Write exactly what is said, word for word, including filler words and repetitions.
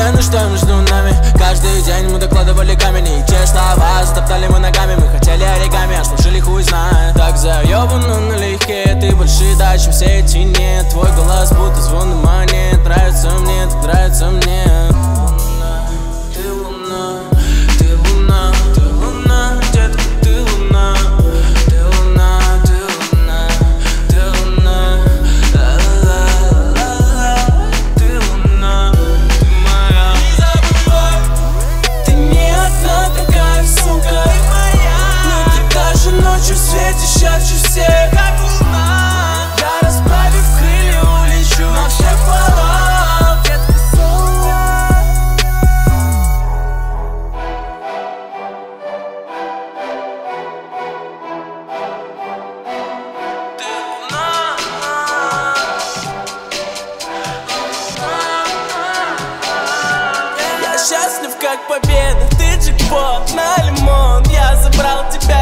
ну что между нами? Каждый день мы докладывали камень, и те слова затоптали мы ногами. Мы хотели оригами, а слушали хуй знает. Так заебано налегке, ты больше да, чем все эти нет. Твой голос будто звон монет. Нравится мне, так нравится мне. Ты луна, ты луна, ты луна, детка, ты луна. Ты луна, ты луна, ты луна. Ла-ла-ла-ла-ла. Ты луна, ты моя. Не забывай, ты не одна такая, сука. Но ты даже ночью светишь ярче всех, как луна. Я, расправив крылья, улечу на всех полах. Детка, солнце. Ты луна. Я счастлив, как победа. Ты джекпот на лимон. Я забрал тебя